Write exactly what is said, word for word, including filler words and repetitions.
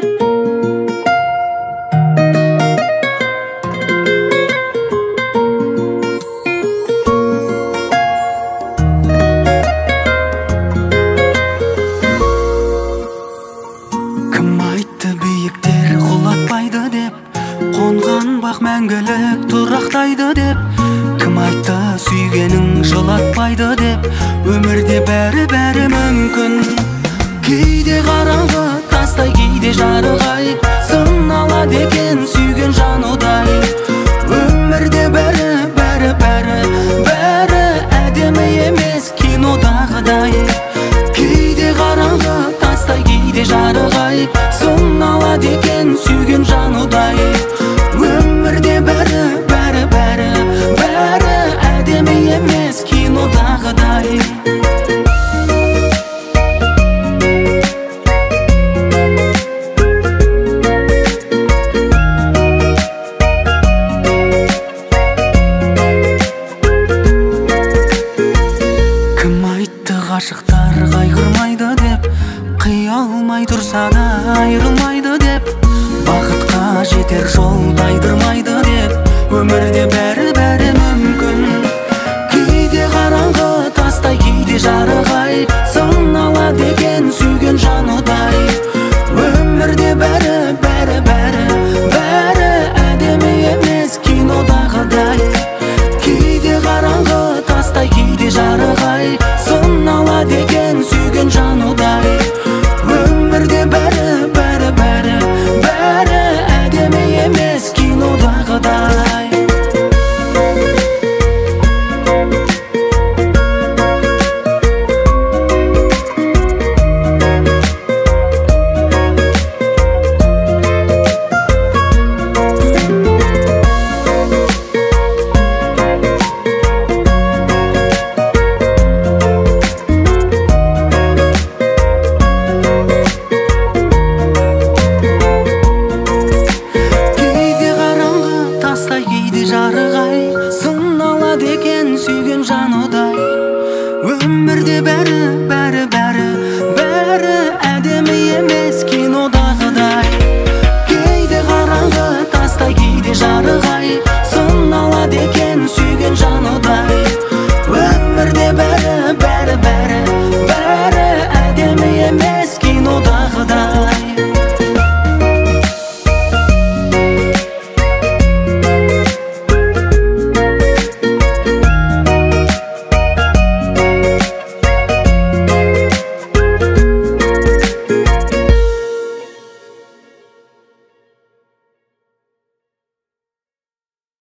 Мәңгілік тұрақтайды деп, кім айтты сүйгенің жылатпайды деп. Өмірде бәрі-бәрі мүмкін. Кейде қараңғы тастай, кейде жарығай, сыналады екен сүйген жанудай. Өмірде бәрі-бәрі бәрі-бәрі әдемі емес кинодағыдай. Кейде қараңғы тастай, кейде жарығай, сыналады екен сүйген жанудай. Өмірде бәрі, бәрі, бәрі, бәрі әдемі емес кинодағыдай. Кім айтты ғашықтар қайғырмайды деп, қия алмай тұрса да айырылмайды деп, бақытқа жетер жол тайдырмайды деп. Өмірде бәрі-бәрі мүмкін. Кейде қараңғы тастай, кейде жарығай, сыналады екен сүйген жанудай.